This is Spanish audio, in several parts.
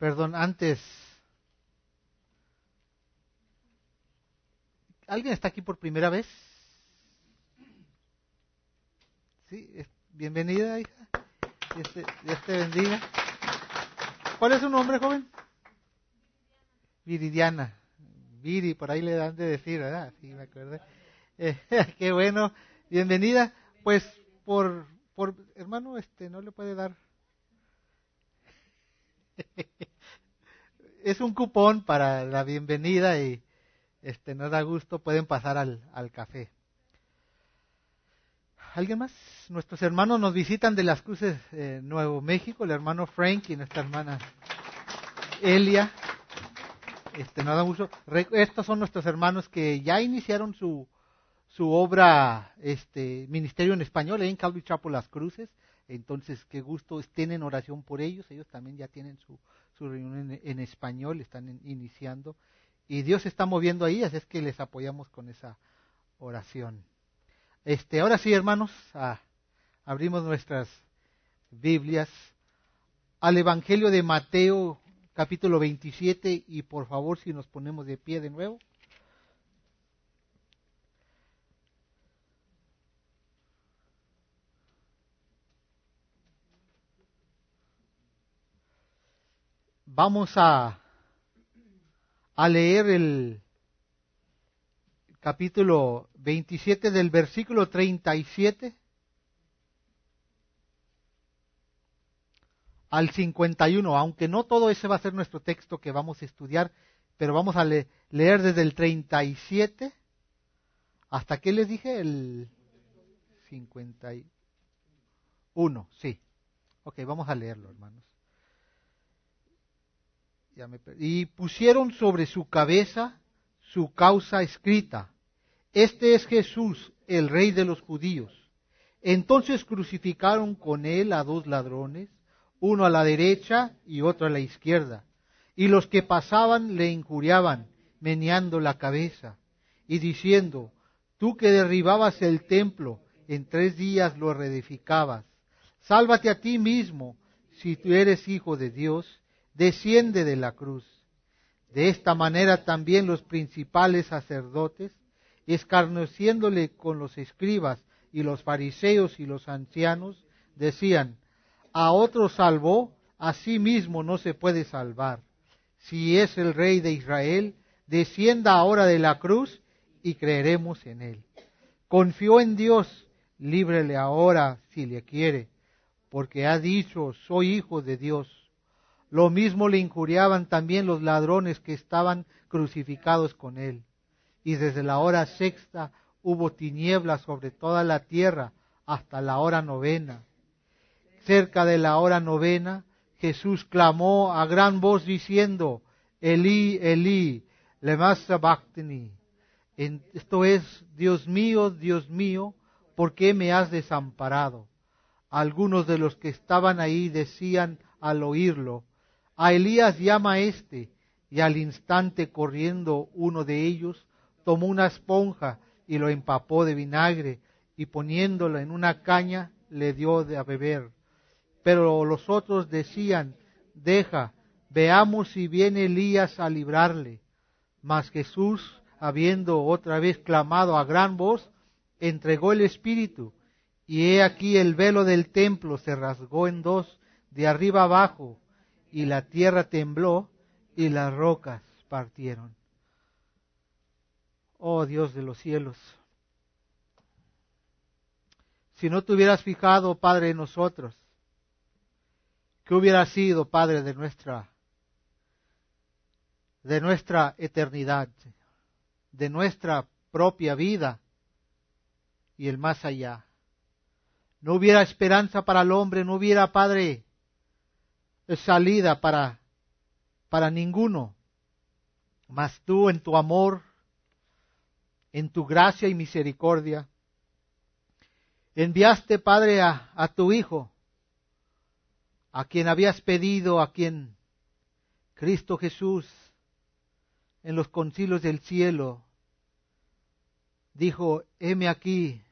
Perdón, antes. ¿Alguien está aquí por primera vez? Sí, bienvenida, hija. Dios te bendiga. ¿Cuál es su nombre, joven? Viridiana. Viri, por ahí le dan de decir, ¿verdad? Sí, me acuerdo. Qué bueno. Bienvenida. Pues, por hermano, no le puede dar. Es un cupón para la bienvenida y nos da gusto, pueden pasar al café. ¿Alguien más? Nuestros hermanos nos visitan de Las Cruces, Nuevo México, el hermano Frank y nuestra hermana Elia. Nos da gusto. Estos son nuestros hermanos que ya iniciaron su obra, ministerio en español, en Calvary Chapel Las Cruces. Entonces, qué gusto, estén en oración por ellos. Ellos también ya tienen su reunión en español, están iniciando. Y Dios se está moviendo ahí, así es que les apoyamos con esa oración. Ahora sí, hermanos, abrimos nuestras Biblias al Evangelio de Mateo, capítulo 27, y por favor, si nos ponemos de pie de nuevo. Vamos a leer el capítulo 27 del versículo 37 al 51, aunque no todo ese va a ser nuestro texto que vamos a estudiar, pero vamos a leer desde el 37 hasta, ¿qué les dije? El 51, sí. Ok, vamos a leerlo, hermanos. Y pusieron sobre su cabeza su causa escrita: Este es Jesús, el Rey de los judíos. Entonces crucificaron con él a dos ladrones, uno a la derecha y otro a la izquierda. Y los que pasaban le injuriaban, meneando la cabeza, y diciendo: Tú que derribabas el templo, en 3 días lo reedificabas. Sálvate a ti mismo, si tú eres hijo de Dios, desciende de la cruz. De esta manera también los principales sacerdotes, escarneciéndole con los escribas y los fariseos y los ancianos, decían: a otro salvó, a sí mismo no se puede salvar. Si es el Rey de Israel, descienda ahora de la cruz y creeremos en él. Confió en Dios, líbrele ahora si le quiere, porque ha dicho: soy hijo de Dios. Lo mismo le injuriaban también los ladrones que estaban crucificados con él. Y desde la hora 6 hubo tinieblas sobre toda la tierra hasta la hora 9. Cerca de la hora 9, Jesús clamó a gran voz diciendo: Elí, Elí, lema sabachthani. Esto es: Dios mío, ¿por qué me has desamparado? Algunos de los que estaban ahí decían al oírlo: a Elías llama y al instante, corriendo uno de ellos, tomó una esponja y lo empapó de vinagre, y poniéndola en una caña le dio de beber. Pero los otros decían: deja, veamos si viene Elías a librarle. Mas Jesús, habiendo otra vez clamado a gran voz, entregó el Espíritu, y he aquí el velo del templo se rasgó en dos, de arriba abajo, y la tierra tembló, y las rocas partieron. Oh Dios de los cielos, si no te hubieras fijado, Padre, en nosotros, ¿qué hubiera sido, Padre, de nuestra eternidad, de nuestra propia vida y el más allá? No hubiera esperanza para el hombre, no hubiera, Padre, salida para ninguno. Mas tú, en tu amor, en tu gracia y misericordia, enviaste, Padre, a tu Hijo, a quien habías pedido, a quien Cristo Jesús, en los concilios del cielo, dijo: heme aquí,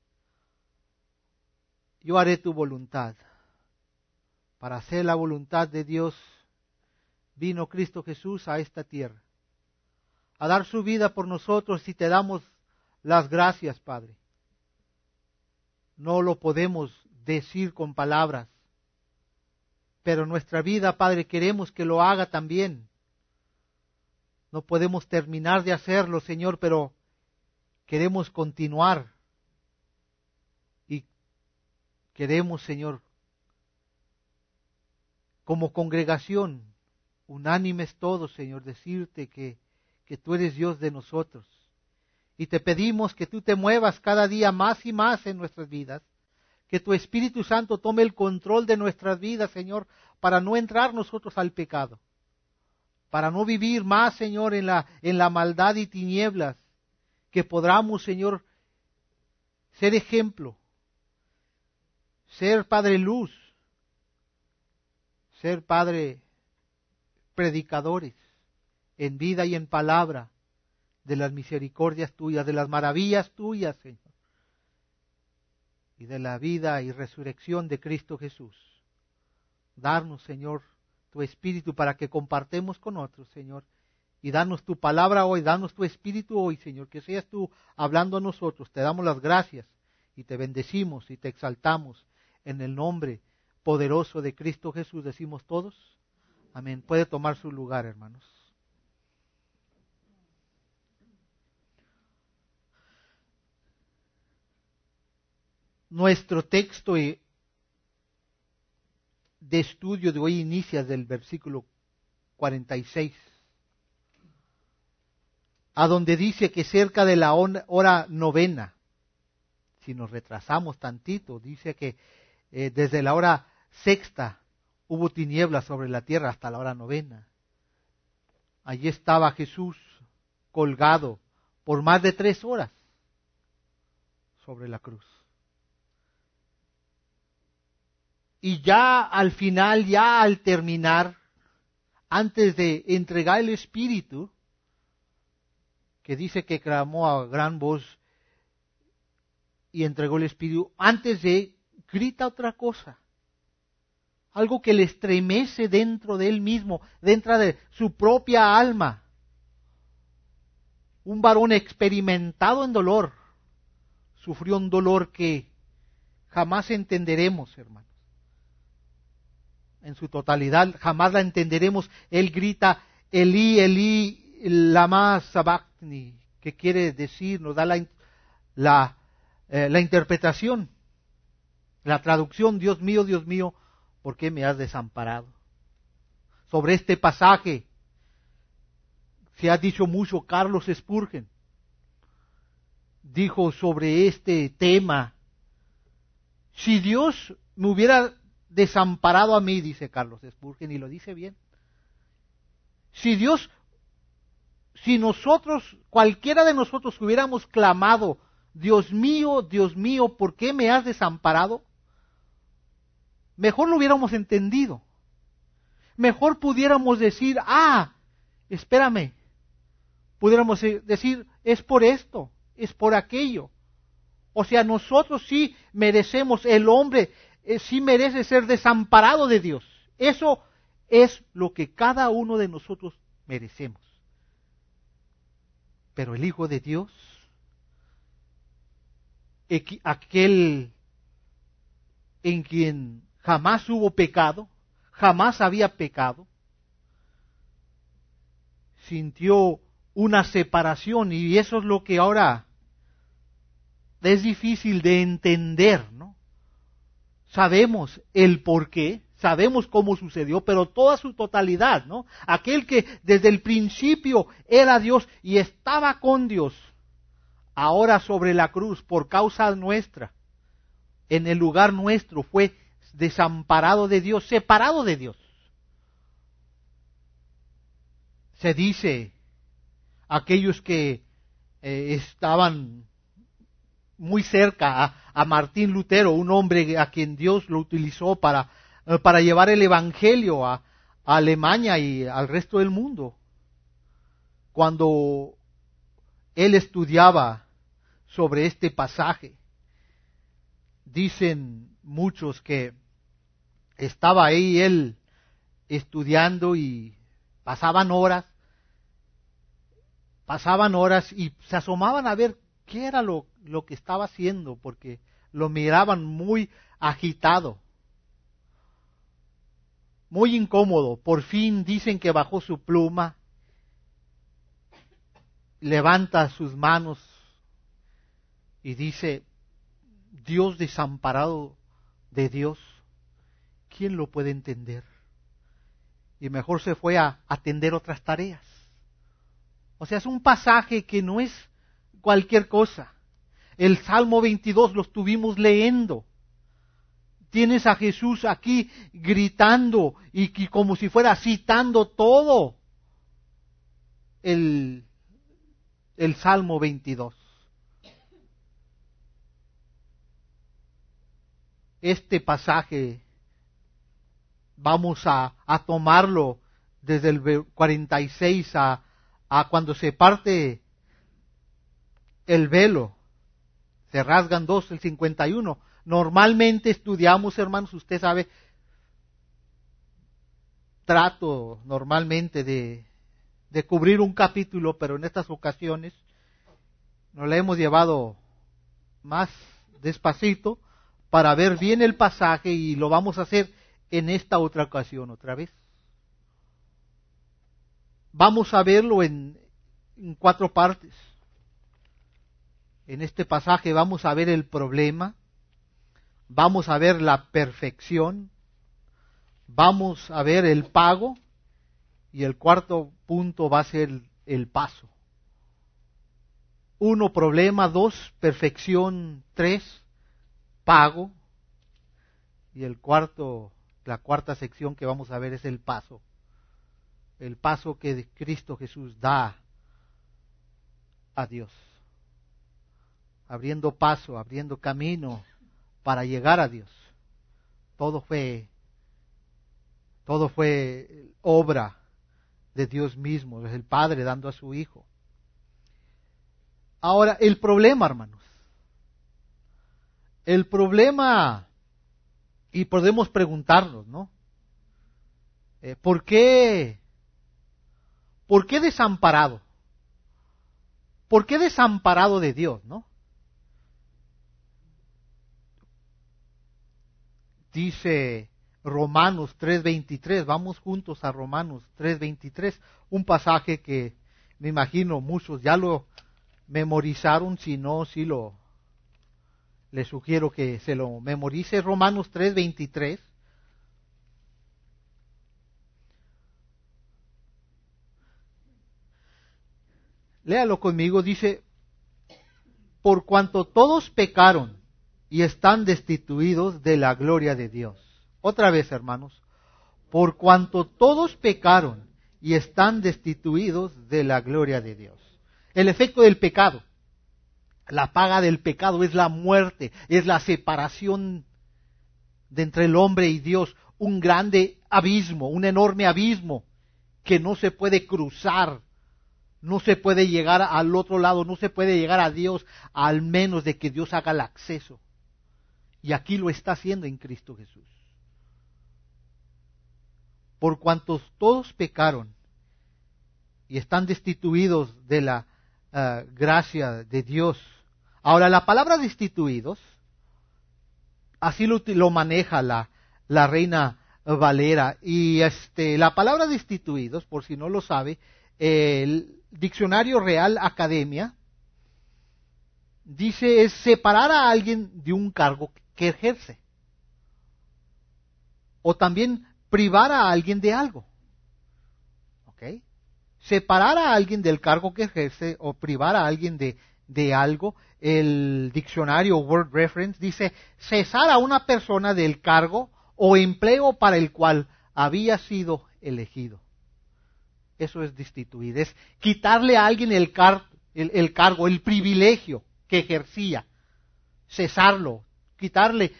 yo haré tu voluntad. Para hacer la voluntad de Dios vino Cristo Jesús a esta tierra, a dar su vida por nosotros, y te damos las gracias, Padre. No lo podemos decir con palabras, pero nuestra vida, Padre, queremos que lo haga también. No podemos terminar de hacerlo, Señor, pero queremos continuar. Y queremos, Señor, como congregación, unánimes todos, Señor, decirte que tú eres Dios de nosotros. Y te pedimos que tú te muevas cada día más y más en nuestras vidas, que tu Espíritu Santo tome el control de nuestras vidas, Señor, para no entrar nosotros al pecado, para no vivir más, Señor, en la maldad y tinieblas, que podamos, Señor, ser ejemplo, ser Padre luz, ser Padre predicadores en vida y en palabra de las misericordias tuyas, de las maravillas tuyas, Señor, y de la vida y resurrección de Cristo Jesús. Darnos, Señor, tu Espíritu para que compartemos con otros, Señor, y danos tu palabra hoy, danos tu Espíritu hoy, Señor, que seas tú hablando a nosotros. Te damos las gracias y te bendecimos y te exaltamos en el nombre poderoso de Cristo Jesús. Decimos todos, amén. Puede tomar su lugar, hermanos. Nuestro texto de estudio de hoy inicia del versículo 46, a donde dice que cerca de la hora novena, si nos retrasamos tantito, dice que desde la hora sexta hubo tinieblas sobre la tierra hasta la hora novena. Allí estaba Jesús colgado por más de 3 horas sobre la cruz. Y ya al final, ya al terminar, antes de entregar el Espíritu, que dice que clamó a gran voz y entregó el Espíritu, antes de grita otra cosa, algo que le estremece dentro de él mismo, dentro de su propia alma. Un varón experimentado en dolor, sufrió un dolor que jamás entenderemos, hermanos. En su totalidad, jamás la entenderemos. Él grita, Elí, Elí, lama sabachthani, que quiere decir, nos da la interpretación, la traducción, Dios mío, ¿por qué me has desamparado? Sobre este pasaje se ha dicho mucho. Carlos Spurgeon dijo sobre este tema: si Dios me hubiera desamparado a mí, dice Carlos Spurgeon, y lo dice bien, si nosotros, cualquiera de nosotros hubiéramos clamado, Dios mío, ¿por qué me has desamparado?, mejor lo hubiéramos entendido. Mejor pudiéramos decir, espérame. Pudiéramos decir, es por esto, es por aquello. O sea, nosotros sí merecemos, el hombre sí merece ser desamparado de Dios. Eso es lo que cada uno de nosotros merecemos. Pero el Hijo de Dios, aquel en quien jamás hubo pecado, jamás había pecado, sintió una separación, y eso es lo que ahora es difícil de entender, ¿no? Sabemos el porqué, sabemos cómo sucedió, pero toda su totalidad, ¿no? Aquel que desde el principio era Dios y estaba con Dios, ahora sobre la cruz, por causa nuestra, en el lugar nuestro, fue desamparado de Dios, separado de Dios. Se dice, aquellos que estaban muy cerca a Martín Lutero, un hombre a quien Dios lo utilizó para llevar el Evangelio a Alemania y al resto del mundo, cuando él estudiaba sobre este pasaje, dicen muchos que estaba ahí él estudiando y Pasaban horas y se asomaban a ver qué era lo que estaba haciendo, porque lo miraban muy agitado, muy incómodo. Por fin dicen que bajó su pluma, levanta sus manos y dice: Dios desamparado de Dios, ¿quién lo puede entender? Y mejor se fue a atender otras tareas. O sea, es un pasaje que no es cualquier cosa. El Salmo 22 lo estuvimos leyendo. Tienes a Jesús aquí gritando y como si fuera citando todo el Salmo 22. Este pasaje vamos a tomarlo desde el 46 a cuando se parte el velo, se rasgan dos, el 51. Normalmente estudiamos, hermanos, usted sabe, trato normalmente de cubrir un capítulo, pero en estas ocasiones nos la hemos llevado más despacito para ver bien el pasaje, y lo vamos a hacer en esta otra ocasión otra vez. Vamos a verlo en 4 partes. En este pasaje vamos a ver el problema, vamos a ver la perfección, vamos a ver el pago, y el cuarto punto va a ser el paso. 1, problema; 2, perfección; 3, pago, y la cuarta sección que vamos a ver es el paso que Cristo Jesús da a Dios, abriendo paso, abriendo camino para llegar a Dios. Todo fue obra de Dios mismo, es el Padre dando a su Hijo. Ahora, el problema, hermanos. El problema, y podemos preguntarnos, ¿no? ¿Por qué desamparado? ¿Por qué desamparado de Dios, no? Dice Romanos 3:23, vamos juntos a Romanos 3:23, un pasaje que me imagino muchos ya lo memorizaron; si no, les sugiero que se lo memorice. Romanos 3:23. Léalo conmigo. Dice: por cuanto todos pecaron y están destituidos de la gloria de Dios. Otra vez, hermanos. Por cuanto todos pecaron y están destituidos de la gloria de Dios. El efecto del pecado, la paga del pecado, es la muerte, es la separación de entre el hombre y Dios, un grande abismo, un enorme abismo que no se puede cruzar, no se puede llegar al otro lado, no se puede llegar a Dios al menos de que Dios haga el acceso. Y aquí lo está haciendo en Cristo Jesús. Por cuantos todos pecaron y están destituidos de la gracia de Dios. Ahora, la palabra destituidos, así lo maneja la Reina Valera, y la palabra destituidos, por si no lo sabe, el Diccionario Real Academia dice es separar a alguien de un cargo que ejerce, o también privar a alguien de algo. ¿Ok? Separar a alguien del cargo que ejerce o privar a alguien de algo. El diccionario Word Reference dice cesar a una persona del cargo o empleo para el cual había sido elegido. Eso es destituir, es quitarle a alguien el cargo, el privilegio que ejercía, cesarlo, quitarlo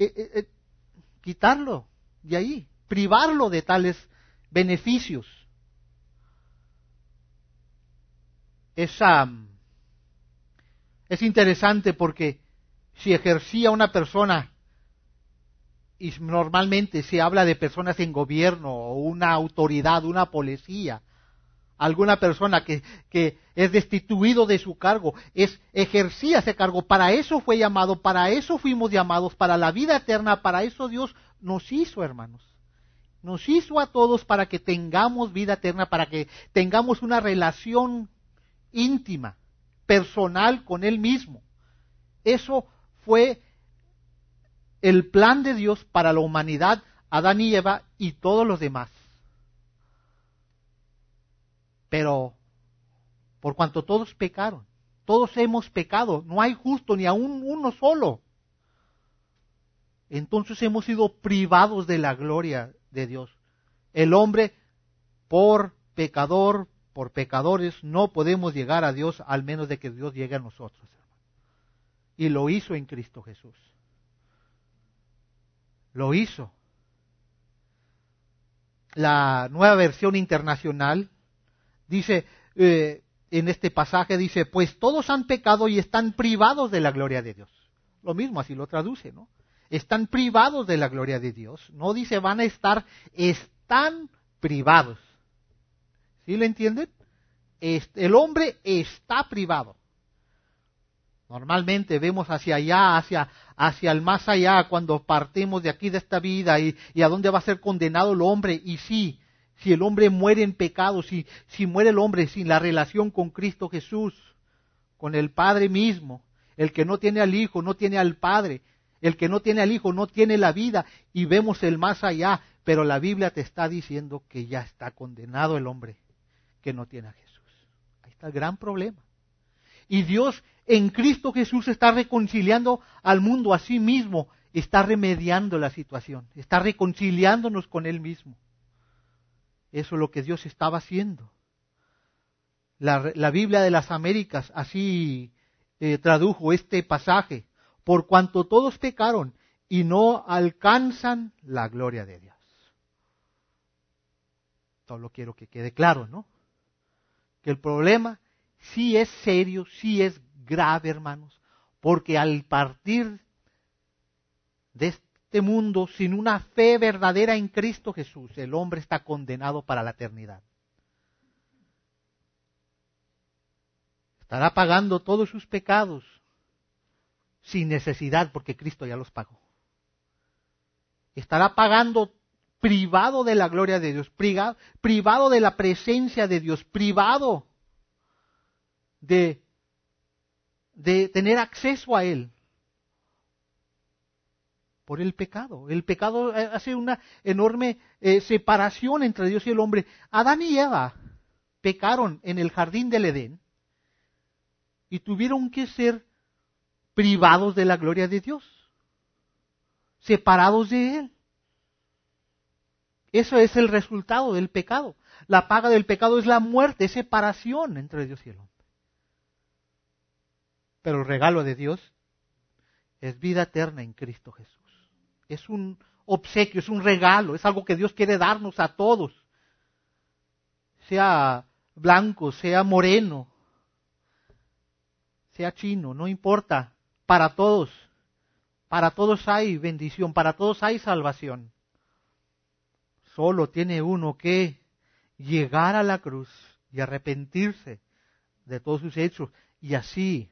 de ahí, privarlo de tales beneficios. Es interesante porque si ejercía una persona y normalmente se habla de personas en gobierno, o una autoridad, una policía, alguna persona que es destituido de su cargo, ejercía ese cargo, para eso fue llamado, para eso fuimos llamados, para la vida eterna, para eso Dios nos hizo, hermanos. Nos hizo a todos para que tengamos vida eterna, para que tengamos una relación íntima, personal con Él mismo. Eso fue el plan de Dios para la humanidad, Adán y Eva y todos los demás. Pero por cuanto todos pecaron, todos hemos pecado, no hay justo ni aun uno solo. Entonces hemos sido privados de la gloria de Dios. El hombre, por pecador, por pecadores, no podemos llegar a Dios al menos de que Dios llegue a nosotros, hermano. Y lo hizo en Cristo Jesús. Lo hizo. La Nueva Versión Internacional dice, en este pasaje dice, pues todos han pecado y están privados de la gloria de Dios. Lo mismo, así lo traduce, ¿no? Están privados de la gloria de Dios. No dice van a estar, están privados. ¿Sí lo entienden? El hombre está privado. Normalmente vemos hacia allá, hacia el más allá, cuando partimos de aquí de esta vida y a dónde va a ser condenado el hombre. Y sí, si el hombre muere en pecado, si muere el hombre sin la relación con Cristo Jesús, con el Padre mismo, el que no tiene al Hijo no tiene al Padre, el que no tiene al Hijo no tiene la vida, y vemos el más allá, pero la Biblia te está diciendo que ya está condenado el hombre que no tiene a Jesús. Ahí está el gran problema. Y Dios en Cristo Jesús está reconciliando al mundo a sí mismo, está remediando la situación, está reconciliándonos con Él mismo. Eso es lo que Dios estaba haciendo. La Biblia de las Américas así tradujo este pasaje. Por cuanto todos pecaron y no alcanzan la gloria de Dios. Solo quiero que quede claro, ¿no? Que el problema sí es serio, sí es grave, hermanos, porque al partir de este mundo sin una fe verdadera en Cristo Jesús, el hombre está condenado para la eternidad. Estará pagando todos sus pecados sin necesidad, porque Cristo ya los pagó. Estará pagando privado de la gloria de Dios, privado de la presencia de Dios, privado de tener acceso a Él por el pecado. El pecado hace una enorme separación entre Dios y el hombre. Adán y Eva pecaron en el jardín del Edén y tuvieron que ser privados de la gloria de Dios, separados de Él. Eso es el resultado del pecado. La paga del pecado es la muerte, es separación entre Dios y el hombre. Pero el regalo de Dios es vida eterna en Cristo Jesús. Es un obsequio, es un regalo, es algo que Dios quiere darnos a todos. Sea blanco, sea moreno, sea chino, no importa. Para todos hay bendición, para todos hay salvación. Solo tiene uno que llegar a la cruz y arrepentirse de todos sus hechos, y así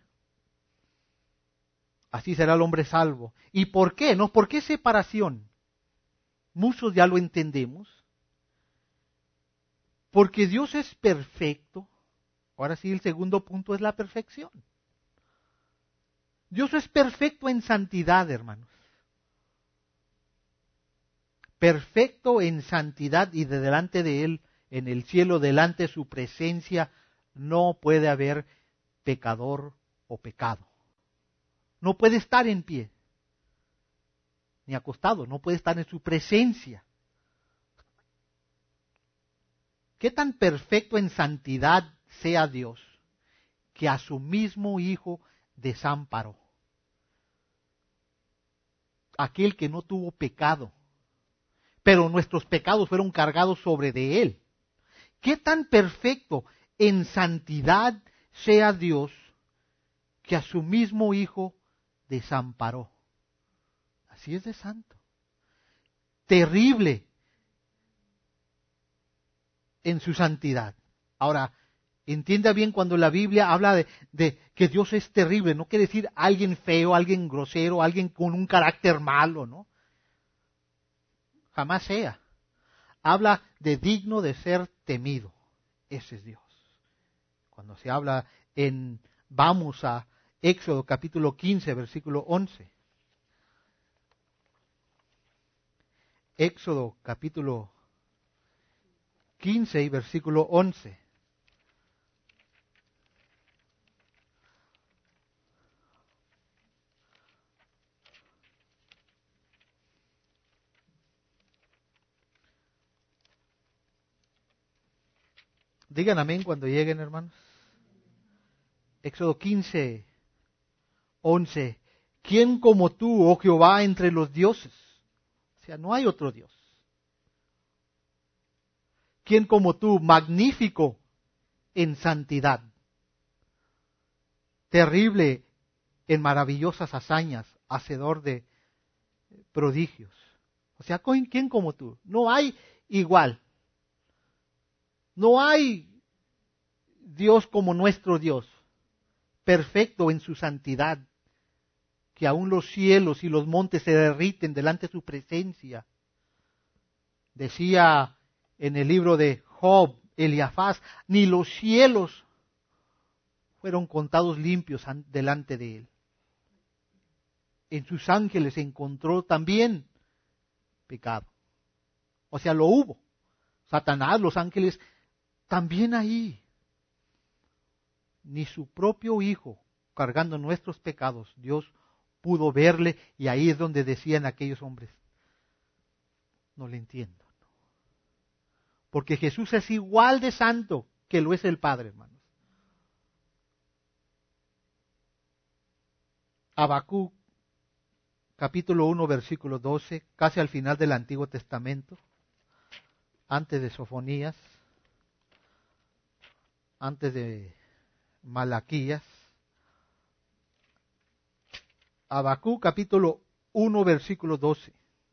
será el hombre salvo. ¿Y por qué? ¿No? ¿Por qué separación? Muchos ya lo entendemos. Porque Dios es perfecto. Ahora sí, el segundo punto es la perfección. Dios es perfecto en santidad, hermanos. Perfecto en santidad, y de delante de Él, en el cielo, delante de su presencia, no puede haber pecador o pecado. No puede estar en pie, ni acostado, no puede estar en su presencia. ¿Qué tan perfecto en santidad sea Dios que a su mismo Hijo desamparó? Aquel que no tuvo pecado, pero nuestros pecados fueron cargados sobre de Él. ¿Qué tan perfecto en santidad sea Dios que a su mismo Hijo desamparó? Así es de santo. terrible en su santidad. Ahora, entienda bien, cuando la Biblia habla de que Dios es terrible, no quiere decir alguien feo, alguien grosero, alguien con un carácter malo, ¿no? Jamás sea. Habla de digno de ser temido. Ese es Dios. Cuando se habla vamos a Éxodo capítulo 15, versículo 11. Éxodo capítulo 15 y versículo 11. Digan amén cuando lleguen, hermanos. Éxodo 15, 11. ¿Quién como tú, oh Jehová, entre los dioses? O sea, no hay otro Dios. ¿Quién como tú, magnífico en santidad, terrible en maravillosas hazañas, hacedor de prodigios? O sea, ¿quién como tú? No hay igual. No hay Dios como nuestro Dios, perfecto en su santidad, que aún los cielos y los montes se derriten delante de su presencia. Decía en el libro de Job, Eliafaz, ni los cielos fueron contados limpios delante de él. En sus ángeles encontró también pecado. O sea, lo hubo. Satanás, los ángeles, también ahí. Ni su propio Hijo, cargando nuestros pecados, Dios pudo verle, y ahí es donde decían aquellos hombres, no le entiendo. Porque Jesús es igual de santo que lo es el Padre, hermanos. Habacuc, capítulo 1, versículo 12, casi al final del Antiguo Testamento, antes de Sofonías, antes de Malaquías. Habacuc, capítulo 1, versículo 12.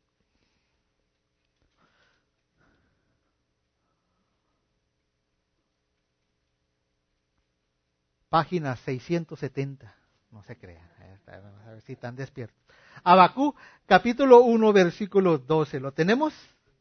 Página 670. No se crean, a ver si están despiertos. Habacuc, capítulo 1, versículo 12. ¿Lo tenemos?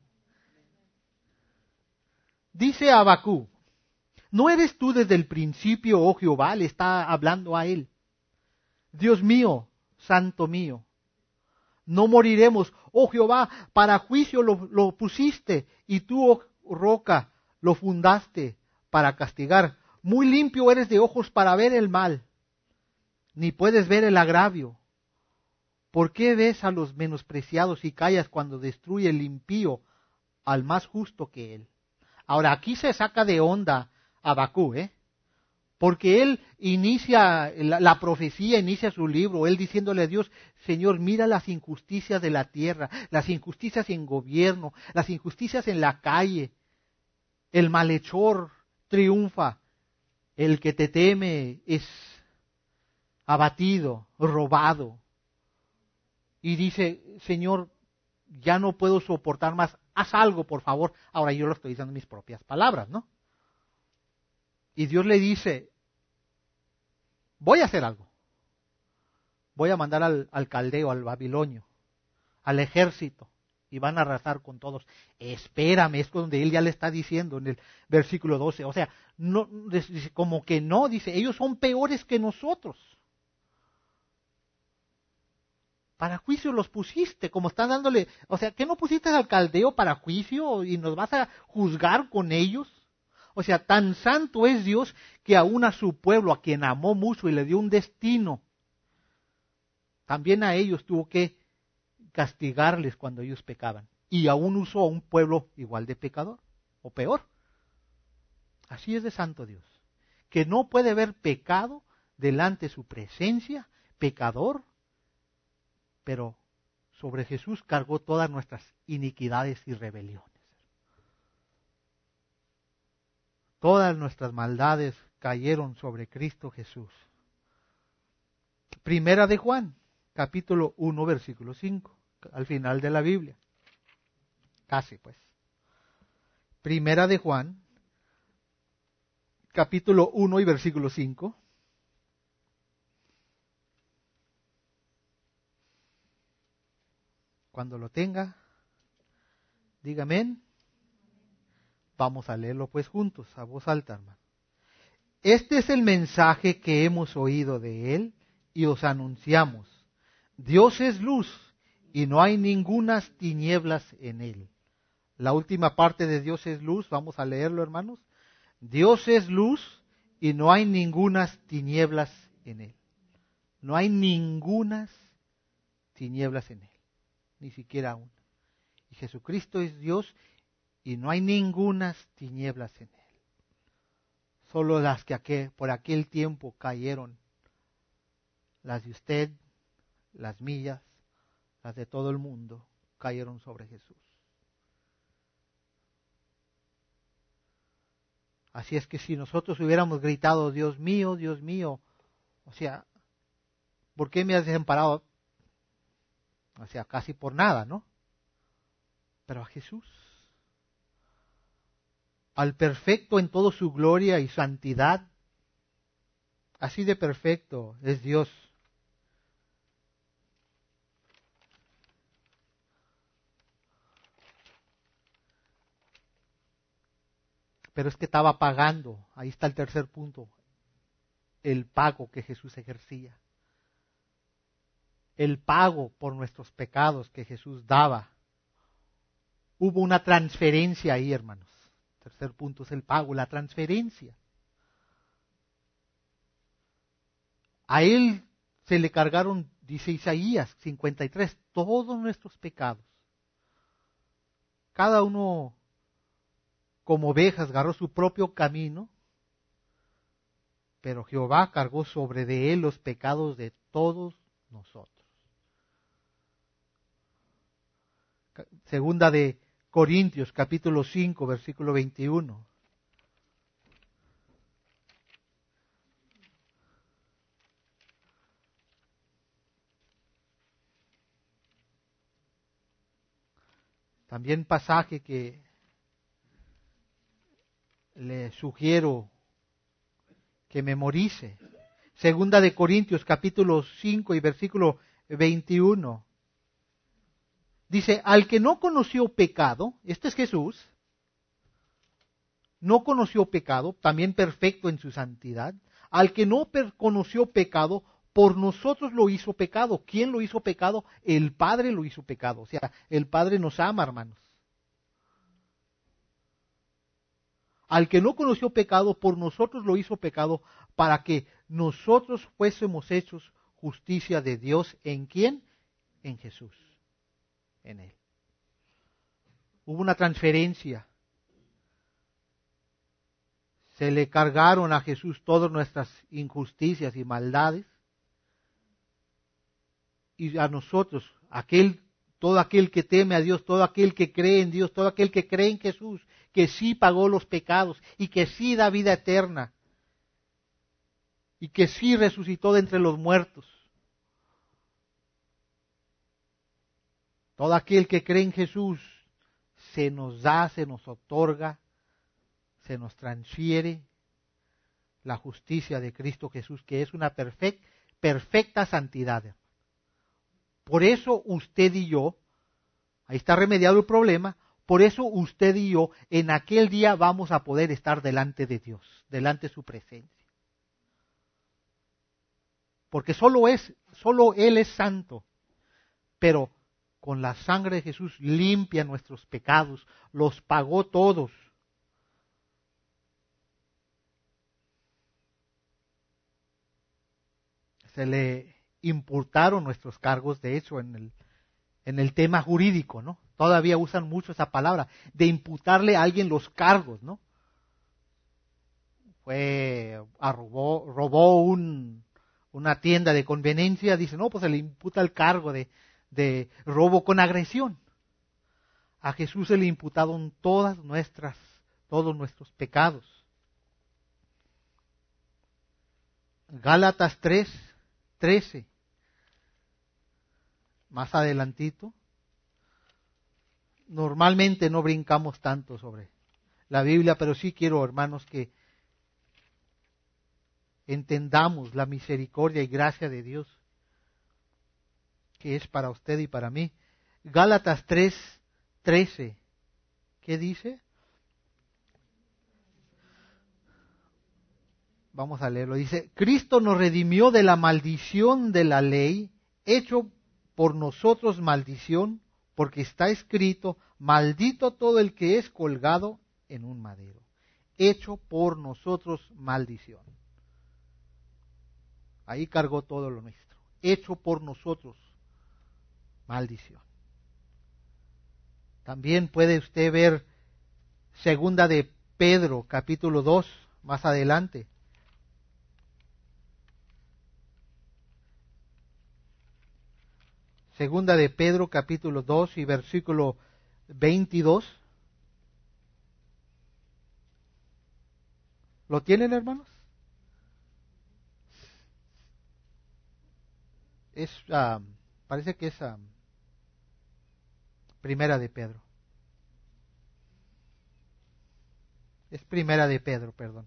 Dice Habacuc, ¿no eres tú desde el principio, oh Jehová? Le está hablando a él. Dios mío, santo mío, no moriremos. Oh Jehová, para juicio lo pusiste, y tú, oh roca, lo fundaste para castigar. Muy limpio eres de ojos para ver el mal, ni puedes ver el agravio. ¿Por qué ves a los menospreciados y callas cuando destruye el impío al más justo que él? Ahora, aquí se saca de onda Habacuc, porque él inicia la profecía, inicia su libro, él diciéndole a Dios, Señor, mira las injusticias de la tierra, las injusticias en gobierno, las injusticias en la calle. El malhechor triunfa, el que te teme es abatido, robado. Y dice, Señor, ya no puedo soportar más, haz algo, por favor. Ahora yo lo estoy diciendo en mis propias palabras, ¿no? Y Dios le dice, voy a hacer algo. Voy a mandar al caldeo, al babilonio, al ejército, y van a arrasar con todos. Espérame, es donde él ya le está diciendo en el versículo 12. O sea, no, como que no, dice, ellos son peores que nosotros. Para juicio los pusiste, como están dándole, o sea, ¿qué no pusiste al caldeo para juicio y nos vas a juzgar con ellos? O sea, tan santo es Dios que aún a su pueblo, a quien amó mucho y le dio un destino, también a ellos tuvo que castigarles cuando ellos pecaban. Y aún usó a un pueblo igual de pecador, o peor. Así es de santo Dios, que no puede ver pecado delante de su presencia, pecador, pero sobre Jesús cargó todas nuestras iniquidades y rebeliones. Todas nuestras maldades cayeron sobre Cristo Jesús. Primera de Juan, capítulo 1, versículo 5, al final de la Biblia. casi pues. Primera de Juan, capítulo 1 y versículo 5. Cuando lo tenga, diga amén. Vamos a leerlo pues juntos, a voz alta, hermano. Este es el mensaje que hemos oído de Él y os anunciamos. Dios es luz y no hay ningunas tinieblas en Él. La última parte de Dios es luz, vamos a leerlo, hermanos. Dios es luz y no hay ningunas tinieblas en Él. No hay ningunas tinieblas en Él, ni siquiera una. Y Jesucristo es Dios y no hay ningunas tinieblas en Él. Solo las que por aquel tiempo cayeron, las de usted, las mías, las de todo el mundo, cayeron sobre Jesús. Así es que si nosotros hubiéramos gritado, Dios mío, o sea, ¿por qué me has desamparado? O sea, casi por nada, ¿no? Pero a Jesús, al perfecto en toda su gloria y santidad, así de perfecto es Dios. Pero es que estaba pagando, ahí está el tercer punto, el pago que Jesús ejercía. El pago por nuestros pecados que Jesús daba. Hubo una transferencia ahí, hermanos. Tercer punto es el pago, la transferencia. A Él se le cargaron, dice Isaías 53, todos nuestros pecados. Cada uno, como ovejas, agarró su propio camino, pero Jehová cargó sobre de Él los pecados de todos nosotros. Segunda de Corintios, capítulo 5, versículo 21. También pasaje que le sugiero que memorice. Segunda de Corintios, capítulo 5 y versículo 21. Dice, al que no conoció pecado, este es Jesús, no conoció pecado, también perfecto en su santidad, al que no conoció pecado, por nosotros lo hizo pecado. ¿Quién lo hizo pecado? El Padre lo hizo pecado. O sea, el Padre nos ama, hermanos. Al que no conoció pecado, por nosotros lo hizo pecado, para que nosotros fuésemos hechos justicia de Dios. ¿En quién? En Jesús. En Él. Hubo una transferencia. Se le cargaron a Jesús todas nuestras injusticias y maldades. Y a nosotros, todo aquel que teme a Dios, todo aquel que cree en Dios, todo aquel que cree en Jesús, que sí pagó los pecados y que sí da vida eterna y que sí resucitó de entre los muertos. Todo aquel que cree en Jesús se nos da, se nos otorga, se nos transfiere la justicia de Cristo Jesús, que es una perfecta santidad. Por eso usted y yo, ahí está remediado el problema, por eso usted y yo en aquel día vamos a poder estar delante de Dios, delante de su presencia. Porque solo Él es santo, pero con la sangre de Jesús limpia nuestros pecados, los pagó todos. Se le imputaron nuestros cargos, de hecho, en el tema jurídico, ¿no? Todavía usan mucho esa palabra, de imputarle a alguien los cargos, ¿no? Robó una tienda de conveniencia, dice, no, pues se le imputa el cargo de robo con agresión. A Jesús se le imputaron todos nuestros pecados. Gálatas 3:13. Más adelantito. normalmente no brincamos tanto sobre la Biblia, pero sí quiero, hermanos, que entendamos la misericordia y gracia de Dios que es para usted y para mí. Gálatas 3:13, ¿qué dice? Vamos a leerlo. Dice, Cristo nos redimió de la maldición de la ley, hecho por nosotros maldición, porque está escrito, maldito todo el que es colgado en un madero. Hecho por nosotros maldición. Ahí cargó todo lo nuestro. Hecho por nosotros maldición. También puede usted ver segunda de Pedro, capítulo 2, más adelante. Segunda de Pedro, capítulo 2 y versículo 22. ¿Lo tienen, hermanos? Parece que es Primera de Pedro. Es Primera de Pedro, perdón.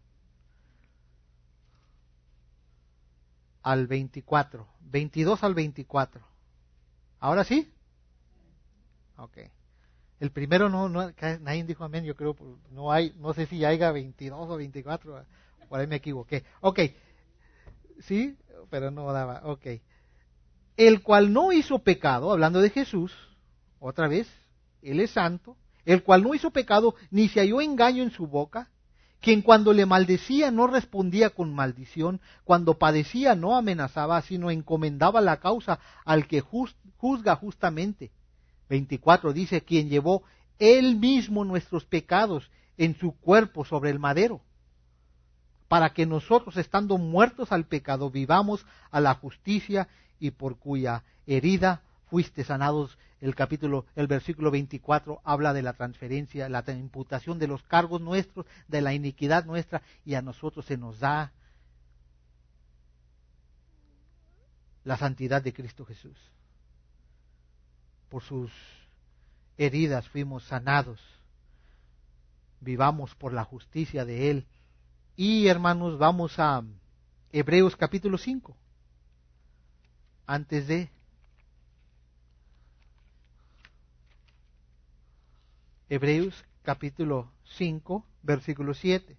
Al 24. 22 al 24. ¿Ahora sí? Ok. El primero no nadie dijo amén, yo creo, no sé si haya 22 o 24, por ahí me equivoqué. Ok, sí, pero no daba, ok. El cual no hizo pecado, hablando de Jesús, otra vez, Él es santo, el cual no hizo pecado, ni se halló engaño en su boca, quien cuando le maldecía no respondía con maldición, cuando padecía no amenazaba, sino encomendaba la causa al que juzga justamente. 24 dice, quien llevó él mismo nuestros pecados en su cuerpo sobre el madero, para que nosotros, estando muertos al pecado, vivamos a la justicia, y por cuya herida fuiste sanados. El versículo 24 habla de la transferencia, la imputación de los cargos nuestros, de la iniquidad nuestra, y a nosotros se nos da la santidad de Cristo Jesús. Por sus heridas fuimos sanados. Vivamos por la justicia de Él. Y hermanos, vamos a Hebreos capítulo 5. Antes de Hebreos capítulo 5, versículo 7.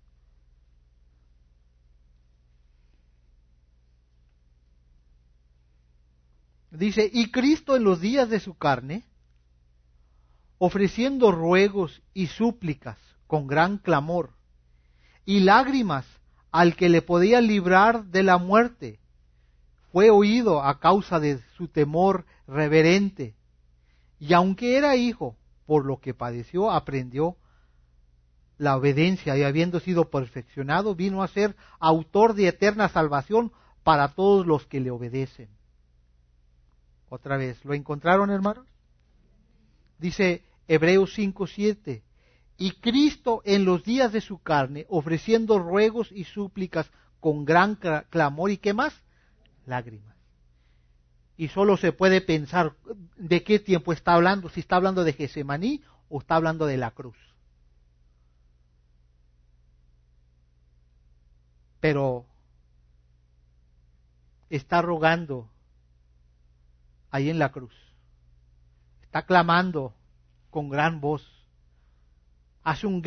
Dice, y Cristo en los días de su carne, ofreciendo ruegos y súplicas con gran clamor y lágrimas al que le podía librar de la muerte, fue oído a causa de su temor reverente, y aunque era hijo, por lo que padeció, aprendió la obediencia, y habiendo sido perfeccionado, vino a ser autor de eterna salvación para todos los que le obedecen. Otra vez, ¿lo encontraron, hermanos? Dice Hebreos 5:7, y Cristo en los días de su carne, ofreciendo ruegos y súplicas con gran clamor, ¿y qué más? Lágrimas. Y solo se puede pensar de qué tiempo está hablando, si está hablando de Getsemaní o está hablando de la cruz. Pero está rogando ahí en la cruz. Está clamando con gran voz. Hace un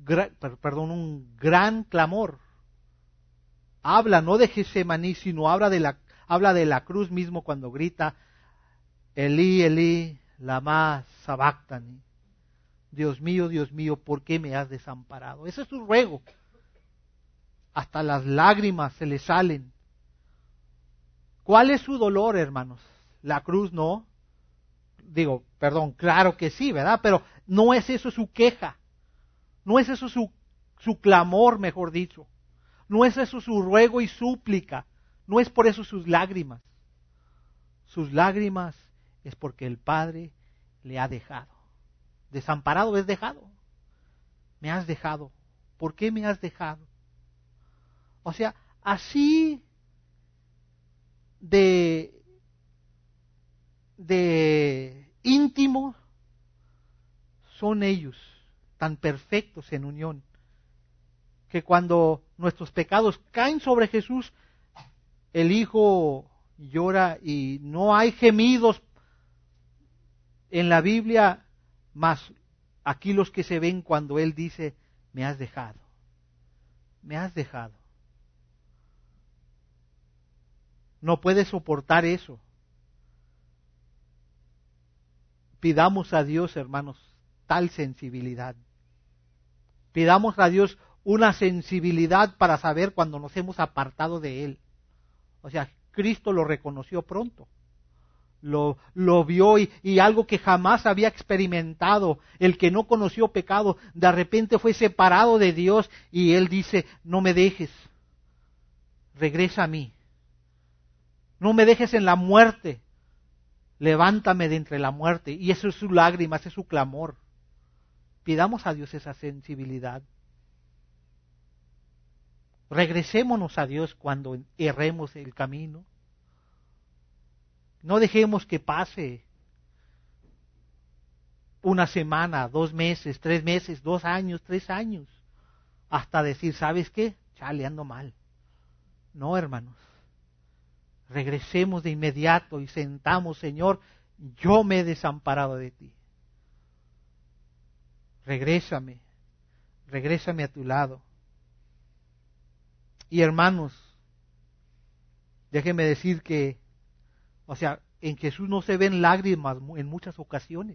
gran clamor. Habla no de Getsemaní, sino habla de la cruz mismo cuando grita, Elí, Elí, lama sabactani. Dios mío, ¿por qué me has desamparado? Ese es su ruego. Hasta las lágrimas se le salen. ¿Cuál es su dolor, hermanos? La cruz no. Claro que sí, ¿verdad? Pero no es eso su queja. No es eso su clamor, mejor dicho. No es eso su ruego y súplica. No es por eso sus lágrimas. Sus lágrimas es porque el Padre le ha dejado. Desamparado es dejado. Me has dejado. ¿Por qué me has dejado? O sea, así de íntimo son ellos tan perfectos en unión que cuando nuestros pecados caen sobre Jesús, el Hijo llora y no hay gemidos en la Biblia, más aquí los que se ven cuando Él dice, me has dejado, me has dejado. No puede soportar eso. Pidamos a Dios, hermanos, tal sensibilidad. Pidamos a Dios una sensibilidad para saber cuando nos hemos apartado de Él. O sea, Cristo lo reconoció pronto. Lo vio y algo que jamás había experimentado, el que no conoció pecado, de repente fue separado de Dios y Él dice, no me dejes, regresa a mí. No me dejes en la muerte, levántame de entre la muerte. Y eso es su lágrima, ese es su clamor. Pidamos a Dios esa sensibilidad. Regresémonos a Dios cuando erremos el camino. No dejemos que pase una semana, 2 meses, 3 meses, 2 años, 3 años, hasta decir, ¿sabes qué? Chale, ando mal. No, hermanos. Regresemos de inmediato y sentamos, Señor, yo me he desamparado de ti. Regrésame a tu lado. Y hermanos, déjenme decir que, o sea, en Jesús no se ven lágrimas en muchas ocasiones,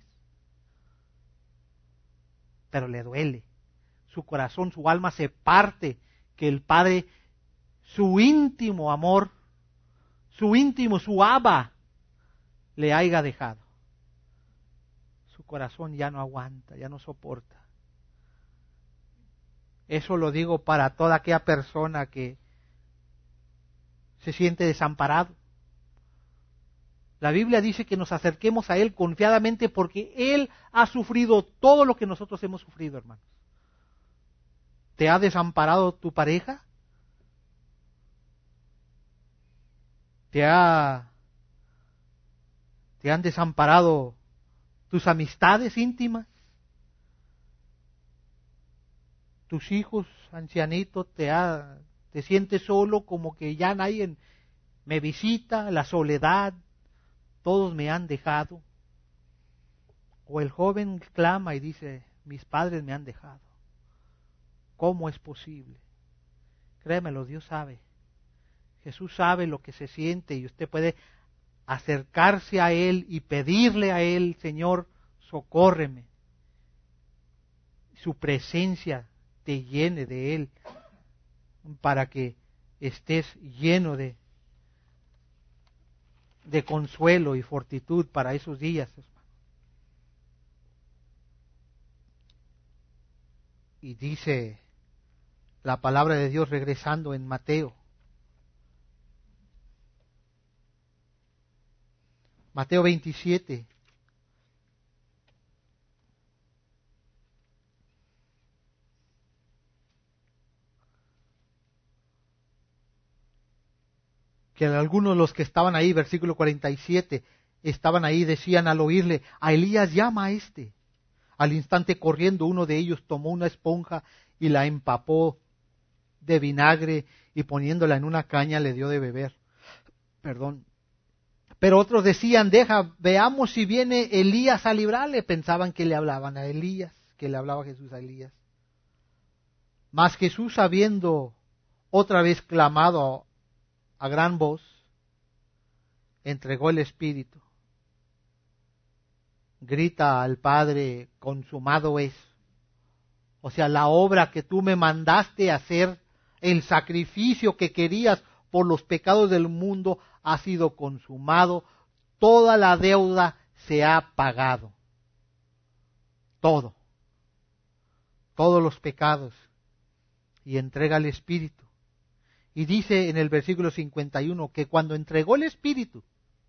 pero le duele. Su corazón, su alma se parte que el Padre, su íntimo amor, su Abba, le haya dejado. Su corazón ya no aguanta, ya no soporta. Eso lo digo para toda aquella persona que se siente desamparado. La Biblia dice que nos acerquemos a Él confiadamente porque Él ha sufrido todo lo que nosotros hemos sufrido, hermanos. ¿Te ha desamparado tu pareja? ¿Te han desamparado tus amistades íntimas? ¿Tus hijos, ancianitos, te sientes solo, como que ya nadie me visita, la soledad, todos me han dejado? O el joven clama y dice, mis padres me han dejado. ¿Cómo es posible? Créemelo, Dios sabe. Jesús sabe lo que se siente y usted puede acercarse a Él y pedirle a Él, Señor, socórreme. Su presencia te llene de Él para que estés lleno de consuelo y fortitud para esos días, hermano. Y dice la palabra de Dios regresando en Mateo 27. Que algunos de los que estaban ahí, versículo 47, estaban ahí, decían al oírle, a Elías llama a este. Al instante corriendo uno de ellos tomó una esponja y la empapó de vinagre y poniéndola en una caña le dio de beber. Pero otros decían, veamos si viene Elías a librarle. Pensaban que le hablaban a Elías, que le hablaba Jesús a Elías. Mas Jesús, habiendo otra vez clamado a gran voz, entregó el Espíritu. Grita al Padre, consumado es. O sea, la obra que tú me mandaste hacer, el sacrificio que querías por los pecados del mundo, ha sido consumado. Toda la deuda se ha pagado. Todo. Todos los pecados. Y entrega el Espíritu. Y dice en el versículo 51 que cuando entregó el Espíritu,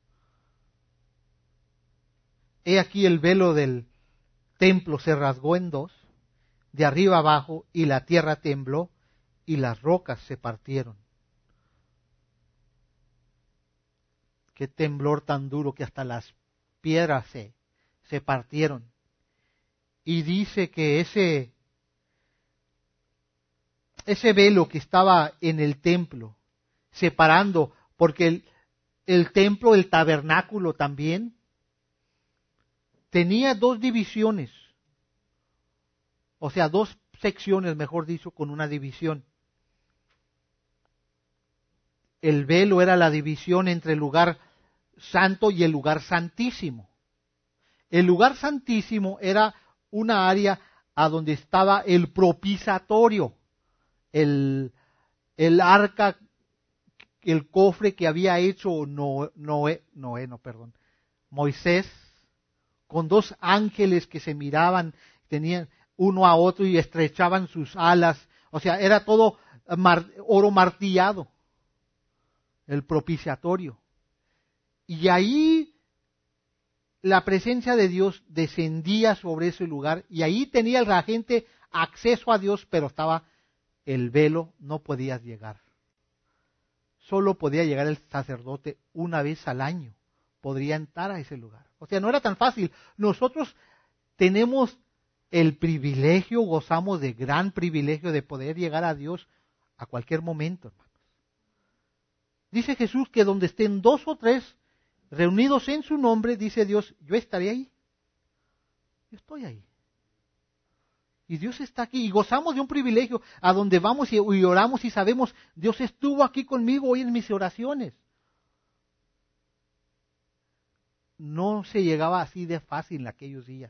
he aquí el velo del templo se rasgó en dos, de arriba abajo, y la tierra tembló, y las rocas se partieron. Qué temblor tan duro que hasta las piedras se partieron. y dice que ese velo que estaba en el templo, separando, porque el templo, el tabernáculo también, tenía dos divisiones, o sea, dos secciones, mejor dicho, con una división. El velo era la división entre el lugar santo y el lugar santísimo. El lugar santísimo era una área a donde estaba el propiciatorio, el arca, el cofre que había hecho Moisés, con dos ángeles que se miraban, tenían uno a otro y estrechaban sus alas. O sea, era todo oro martillado, el propiciatorio. Y ahí la presencia de Dios descendía sobre ese lugar y ahí tenía la gente acceso a Dios, pero estaba el velo, no podías llegar. Solo podía llegar el sacerdote una vez al año, podría entrar a ese lugar. O sea, no era tan fácil. Nosotros tenemos el privilegio, gozamos de gran privilegio de poder llegar a Dios a cualquier momento, hermanos. Dice Jesús que donde estén dos o tres reunidos en su nombre, dice Dios, yo estaré ahí. Yo estoy ahí. Y Dios está aquí y gozamos de un privilegio a donde vamos y oramos y sabemos, Dios estuvo aquí conmigo hoy en mis oraciones. No se llegaba así de fácil en aquellos días.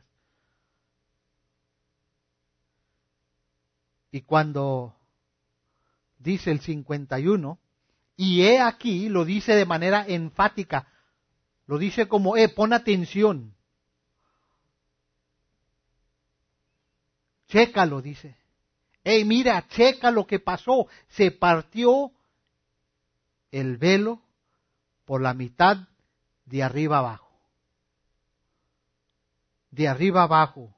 Y cuando dice el 51, y he aquí, lo dice de manera enfática, lo dice como, pon atención. Chécalo, dice. Mira, checa lo que pasó. Se partió el velo por la mitad de arriba abajo. De arriba abajo.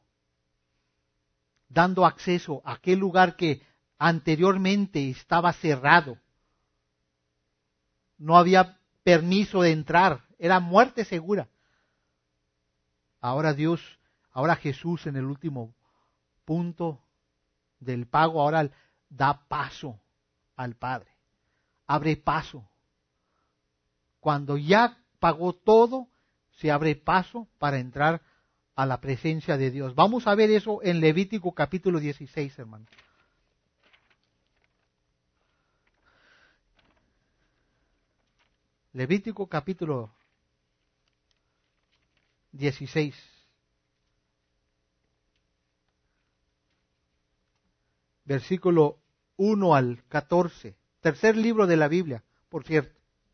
Dando acceso a aquel lugar que anteriormente estaba cerrado. No había permiso de entrar. Era muerte segura. Ahora Jesús en el último punto del pago, ahora da paso al Padre. Abre paso. Cuando ya pagó todo, se abre paso para entrar a la presencia de Dios. Vamos a ver eso en Levítico capítulo 16, hermano. Levítico capítulo 16. Versículo 1 al 14. Tercer libro de la Biblia, por cierto.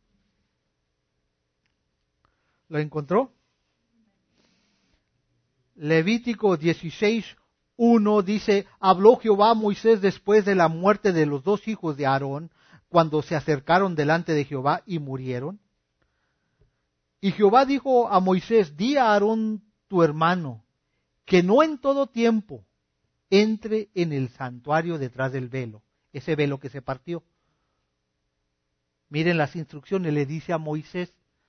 ¿Lo encontró? Levítico 16, 1 dice, habló Jehová a Moisés después de la muerte de los dos hijos de Aarón, cuando se acercaron delante de Jehová y murieron. Y Jehová dijo a Moisés, di a Aarón tu hermano, que no en todo tiempo entre en el santuario detrás del velo, ese velo que se partió. Miren las instrucciones, le dice a Moisés,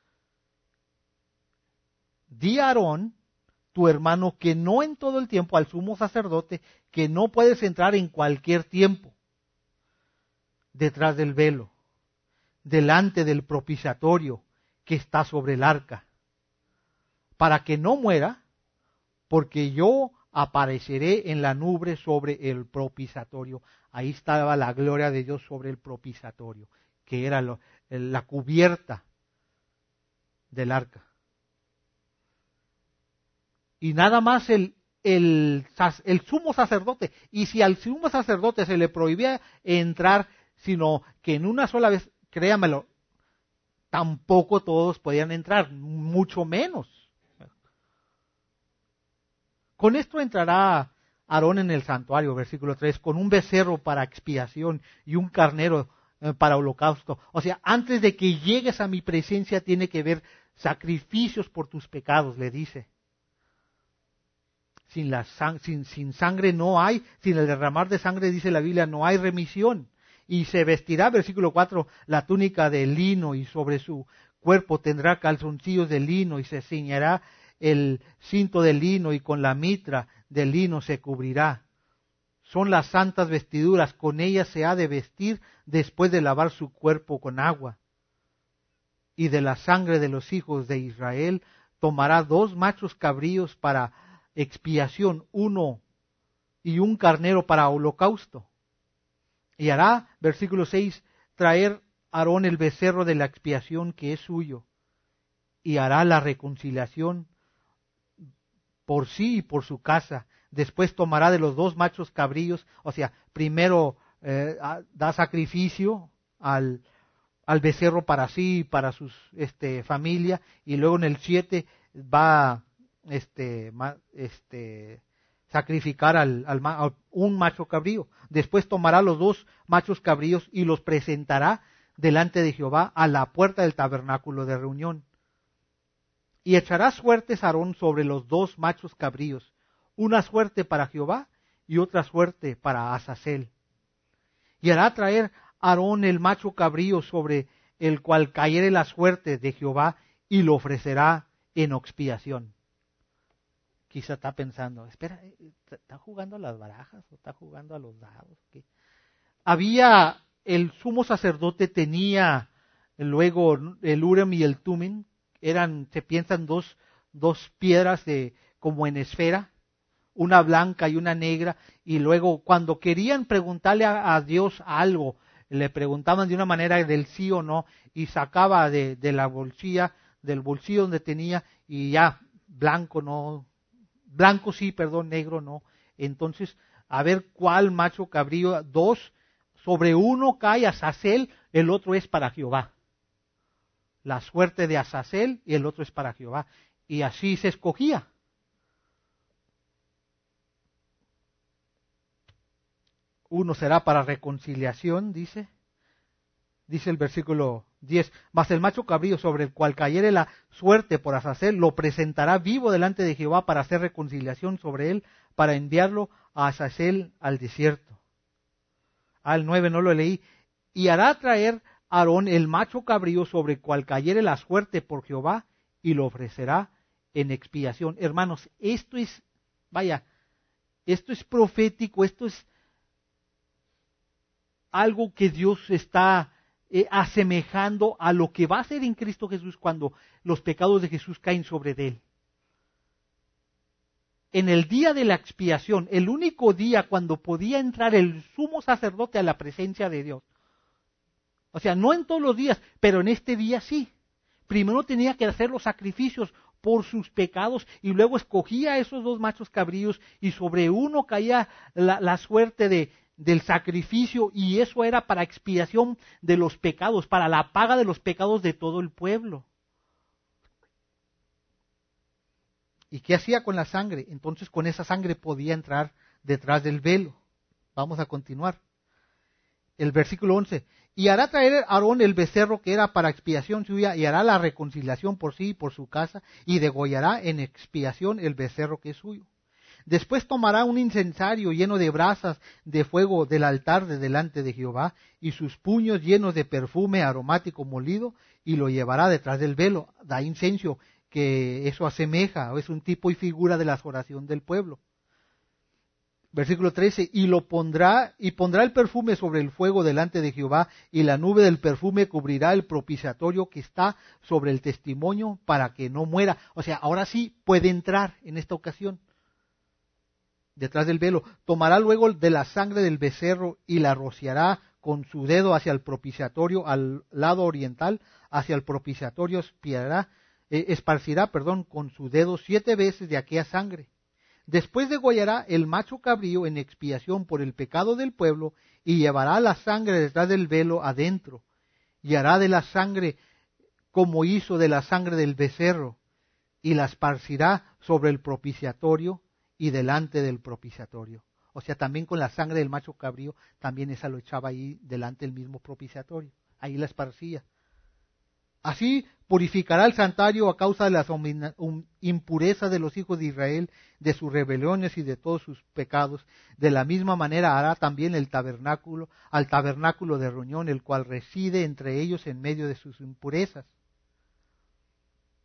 di a Aarón, tu hermano, que no en todo el tiempo, al sumo sacerdote, que no puedes entrar en cualquier tiempo detrás del velo, delante del propiciatorio que está sobre el arca, para que no muera, porque yo apareceré en la nube sobre el propiciatorio. Ahí estaba la gloria de Dios sobre el propiciatorio, que era la cubierta del arca. Y nada más el sumo sacerdote, y si al sumo sacerdote se le prohibía entrar, sino que en una sola vez, créamelo, tampoco todos podían entrar, mucho menos. Con esto entrará Aarón en el santuario, versículo 3, con un becerro para expiación y un carnero para holocausto. O sea, antes de que llegues a mi presencia tiene que haber sacrificios por tus pecados, le dice. Sin sangre no hay, sin el derramar de sangre, dice la Biblia, no hay remisión. Y se vestirá, versículo 4, la túnica de lino y sobre su cuerpo tendrá calzoncillos de lino y se ciñará el cinto de lino y con la mitra de lino se cubrirá. Son las santas vestiduras, con ellas se ha de vestir después de lavar su cuerpo con agua. Y de la sangre de los hijos de Israel tomará 2 machos cabríos para expiación, 1 y un carnero para holocausto. Y hará, versículo 6, traer Aarón el becerro de la expiación que es suyo, y hará la reconciliación por sí y por su casa. Después tomará de los 2 machos cabríos, o sea, primero da sacrificio al becerro para sí y para su familia, y luego en el 7 va sacrificar a un macho cabrío. Después tomará los 2 machos cabríos y los presentará delante de Jehová a la puerta del tabernáculo de reunión. Y echará suertes Aarón sobre los 2 machos cabríos, una suerte para Jehová y otra suerte para Azazel. Y hará traer Aarón el macho cabrío sobre el cual cayere la suerte de Jehová y lo ofrecerá en expiación. Quizá está pensando, espera, ¿está jugando a las barajas o está jugando a los dados? ¿Qué? El sumo sacerdote tenía luego el Urim y el Tumim, se piensan dos piedras como en esfera, una blanca y una negra, y luego cuando querían preguntarle a Dios algo, le preguntaban de una manera del sí o no, y sacaba de la bolsilla, del bolsillo donde tenía, y ya, blanco sí, perdón, negro no. Entonces, a ver cuál macho cabrío, 2, sobre uno cae Azazel, el otro es para Jehová. La suerte de Azazel y el otro es para Jehová. Y así se escogía. Uno será para reconciliación, dice el versículo 10. Mas el macho cabrío sobre el cual cayere la suerte por Azazel, lo presentará vivo delante de Jehová para hacer reconciliación sobre él, para enviarlo a Azazel al desierto. Al 9 no lo leí. Y hará traer Aarón el macho cabrío sobre el cual cayere la suerte por Jehová y lo ofrecerá en expiación. Hermanos, esto es profético, esto es algo que Dios está asemejando a lo que va a hacer en Cristo Jesús cuando los pecados de Jesús caen sobre él. En el día de la expiación, el único día cuando podía entrar el sumo sacerdote a la presencia de Dios. O sea, no en todos los días, pero en este día sí. Primero tenía que hacer los sacrificios por sus pecados y luego escogía a esos 2 machos cabríos y sobre uno caía la suerte del sacrificio, y eso era para expiación de los pecados, para la paga de los pecados de todo el pueblo. ¿Y qué hacía con la sangre? Entonces con esa sangre podía entrar detrás del velo. Vamos a continuar. El versículo 11. Y hará traer Aarón el becerro que era para expiación suya, y hará la reconciliación por sí y por su casa, y degollará en expiación el becerro que es suyo. Después tomará un incensario lleno de brasas de fuego del altar de delante de Jehová, y sus puños llenos de perfume aromático molido, y lo llevará detrás del velo. Da incenso, que eso asemeja, o es un tipo y figura de la oración del pueblo. Versículo 13, y pondrá el perfume sobre el fuego delante de Jehová, y la nube del perfume cubrirá el propiciatorio que está sobre el testimonio para que no muera. O sea, ahora sí puede entrar en esta ocasión, detrás del velo. Tomará luego de la sangre del becerro y la rociará con su dedo hacia el propiciatorio, al lado oriental, hacia el propiciatorio esparcirá con su dedo 7 veces de aquella sangre. Después degollará el macho cabrío en expiación por el pecado del pueblo, y llevará la sangre detrás del velo adentro, y hará de la sangre como hizo de la sangre del becerro, y la esparcirá sobre el propiciatorio y delante del propiciatorio. O sea, también con la sangre del macho cabrío, también esa lo echaba ahí delante del mismo propiciatorio. Ahí la esparcía. Así purificará el santuario a causa de las impurezas de los hijos de Israel, de sus rebeliones y de todos sus pecados. De la misma manera hará también al tabernáculo de reunión, el cual reside entre ellos en medio de sus impurezas.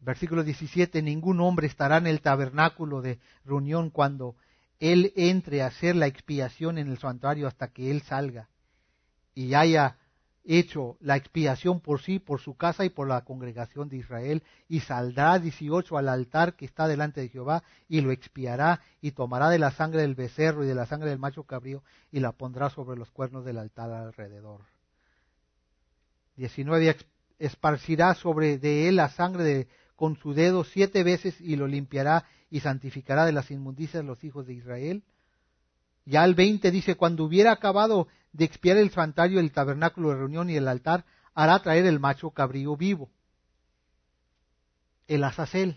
Versículo 17, ningún hombre estará en el tabernáculo de reunión cuando él entre a hacer la expiación en el santuario hasta que él salga y haya hecho la expiación por sí, por su casa y por la congregación de Israel, y saldrá 18 al altar que está delante de Jehová, y lo expiará, y tomará de la sangre del becerro y de la sangre del macho cabrío, y la pondrá sobre los cuernos del altar alrededor. 19, esparcirá sobre de él la sangre con su dedo 7 veces, y lo limpiará, y santificará de las inmundicias los hijos de Israel. Ya el 20 dice, cuando hubiera acabado de expiar el santuario, el tabernáculo de reunión y el altar, hará traer el macho cabrío vivo, el azazel,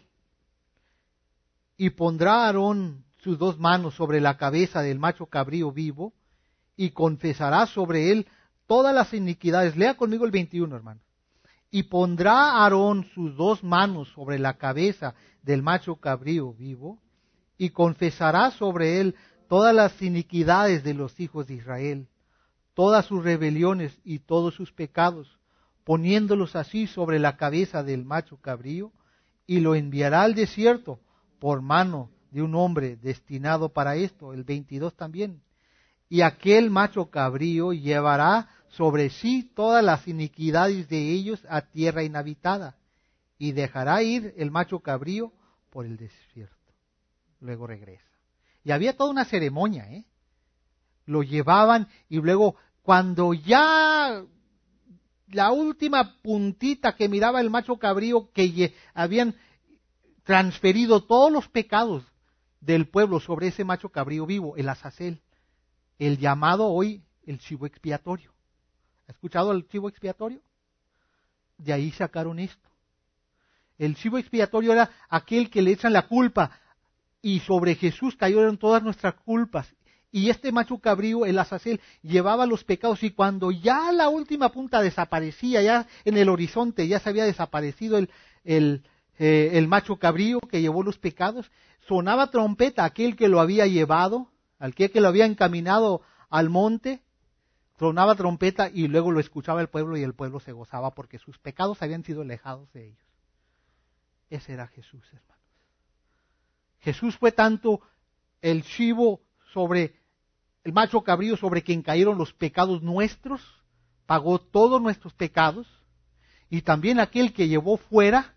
y pondrá a Aarón sus 2 manos sobre la cabeza del macho cabrío vivo, y confesará sobre él todas las iniquidades. Lea conmigo el 21, hermano. Y pondrá a Aarón sus 2 manos sobre la cabeza del macho cabrío vivo, y confesará sobre él todas las iniquidades de los hijos de Israel, todas sus rebeliones y todos sus pecados, poniéndolos así sobre la cabeza del macho cabrío, y lo enviará al desierto por mano de un hombre destinado para esto, el 22 también. Y aquel macho cabrío llevará sobre sí todas las iniquidades de ellos a tierra inhabitada, y dejará ir el macho cabrío por el desierto. Luego regresa. Y había toda una ceremonia, Lo llevaban y luego cuando ya la última puntita que miraba el macho cabrío, que habían transferido todos los pecados del pueblo sobre ese macho cabrío vivo, el azazel, el llamado hoy el chivo expiatorio. ¿Ha escuchado el chivo expiatorio? De ahí sacaron esto. El chivo expiatorio era aquel que le echan la culpa, y sobre Jesús cayeron todas nuestras culpas. Y este macho cabrío, el azazel, llevaba los pecados, y cuando ya la última punta desaparecía, ya en el horizonte ya se había desaparecido el macho cabrío que llevó los pecados, sonaba trompeta aquel que lo había llevado, aquel que lo había encaminado al monte, sonaba trompeta y luego lo escuchaba el pueblo, y el pueblo se gozaba porque sus pecados habían sido alejados de ellos. Ese era Jesús, hermanos. Jesús fue tanto el chivo sobre el macho cabrío sobre quien cayeron los pecados nuestros, pagó todos nuestros pecados, y también aquel que llevó fuera,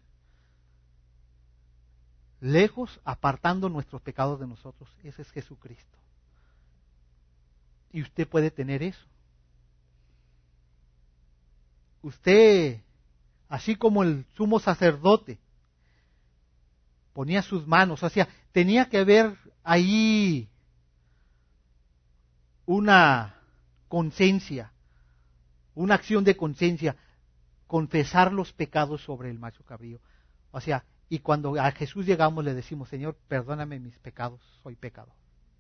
lejos, apartando nuestros pecados de nosotros. Ese es Jesucristo. Y usted puede tener eso. Usted, así como el sumo sacerdote, ponía sus manos, o sea, tenía que haber ahí una conciencia, una acción de conciencia, confesar los pecados sobre el macho cabrío. O sea, y cuando a Jesús llegamos le decimos, Señor, perdóname mis pecados, soy pecador.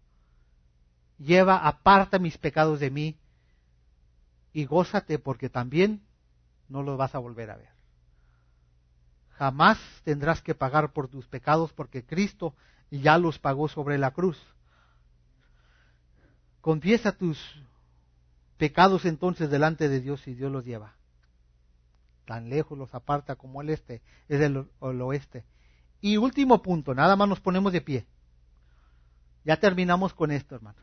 Aparta mis pecados de mí y gózate porque también no los vas a volver a ver. Jamás tendrás que pagar por tus pecados porque Cristo ya los pagó sobre la cruz. Confiesa tus pecados entonces delante de Dios y Dios los lleva. Tan lejos los aparta como el este es el oeste. Y último punto, nada más nos ponemos de pie. Ya terminamos con esto, hermanos.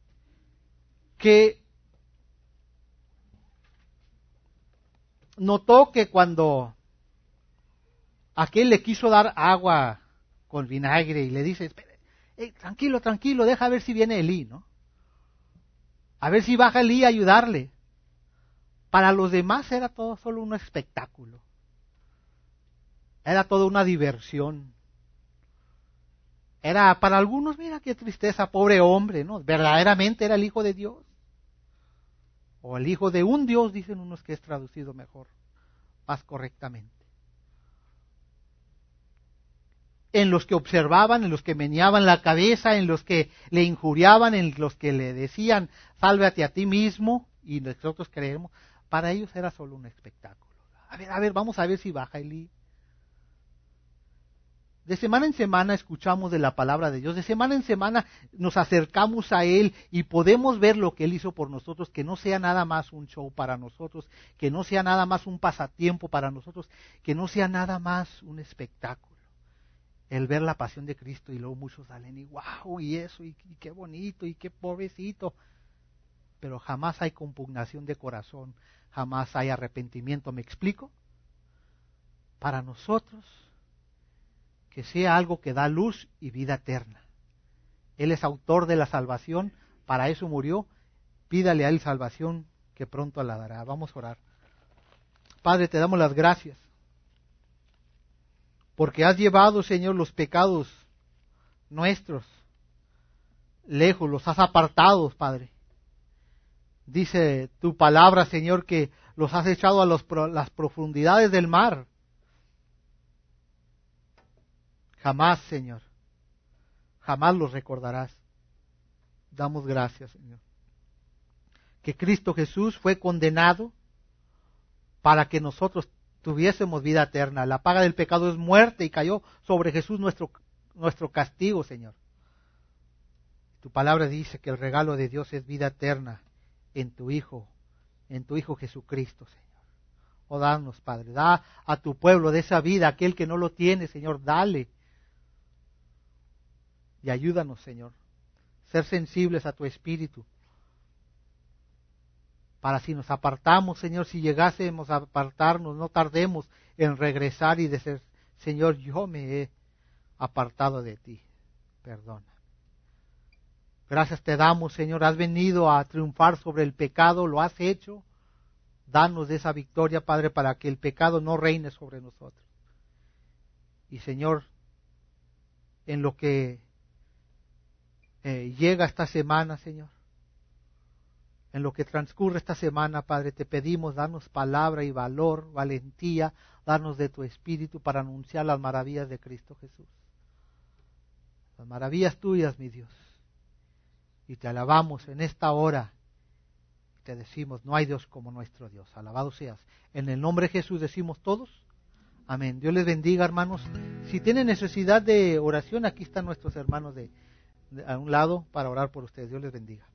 Que notó que cuando aquel le quiso dar agua con vinagre y le dice, tranquilo, tranquilo, deja ver si viene Elí, ¿no? A ver si baja Elí a ayudarle. Para los demás era todo solo un espectáculo. Era toda una diversión. Era para algunos, mira qué tristeza, pobre hombre, ¿no? Verdaderamente era el Hijo de Dios. O el Hijo de un Dios, dicen unos que es traducido mejor, más correctamente. En los que observaban, en los que meneaban la cabeza, en los que le injuriaban, en los que le decían, sálvate a ti mismo, y nosotros creemos, para ellos era solo un espectáculo. A ver, vamos a ver si baja Elí. De semana en semana escuchamos de la palabra de Dios, de semana en semana nos acercamos a Él y podemos ver lo que Él hizo por nosotros, que no sea nada más un show para nosotros, que no sea nada más un pasatiempo para nosotros, que no sea nada más un espectáculo. El ver la pasión de Cristo y luego muchos salen y wow, y eso, y qué bonito, y qué pobrecito. Pero jamás hay compugnación de corazón, jamás hay arrepentimiento, ¿me explico? Para nosotros, que sea algo que da luz y vida eterna. Él es autor de la salvación, para eso murió. Pídale a Él salvación, que pronto la dará. Vamos a orar. Padre, te damos las gracias, porque has llevado, Señor, los pecados nuestros lejos, los has apartado, Padre. Dice tu palabra, Señor, que los has echado a las profundidades del mar. Jamás, Señor, jamás los recordarás. Damos gracias, Señor. Que Cristo Jesús fue condenado para que nosotros tuviésemos vida eterna. La paga del pecado es muerte y cayó sobre Jesús nuestro castigo, Señor. Tu palabra dice que el regalo de Dios es vida eterna en tu Hijo Jesucristo, Señor. Oh, danos, Padre, da a tu pueblo de esa vida, aquel que no lo tiene, Señor, dale. Y ayúdanos, Señor, ser sensibles a tu Espíritu. Para si nos apartamos, Señor, si llegásemos a apartarnos, no tardemos en regresar y decir, Señor, yo me he apartado de ti. Perdona. Gracias te damos, Señor, has venido a triunfar sobre el pecado, lo has hecho. Danos de esa victoria, Padre, para que el pecado no reine sobre nosotros. Y, Señor, en lo que llega esta semana, Señor, en lo que transcurre esta semana, Padre, te pedimos, danos palabra y valor, valentía, danos de tu Espíritu para anunciar las maravillas de Cristo Jesús. Las maravillas tuyas, mi Dios. Y te alabamos en esta hora. Te decimos, no hay Dios como nuestro Dios. Alabado seas. En el nombre de Jesús decimos todos. Amén. Dios les bendiga, hermanos. Si tienen necesidad de oración, aquí están nuestros hermanos a un lado para orar por ustedes. Dios les bendiga.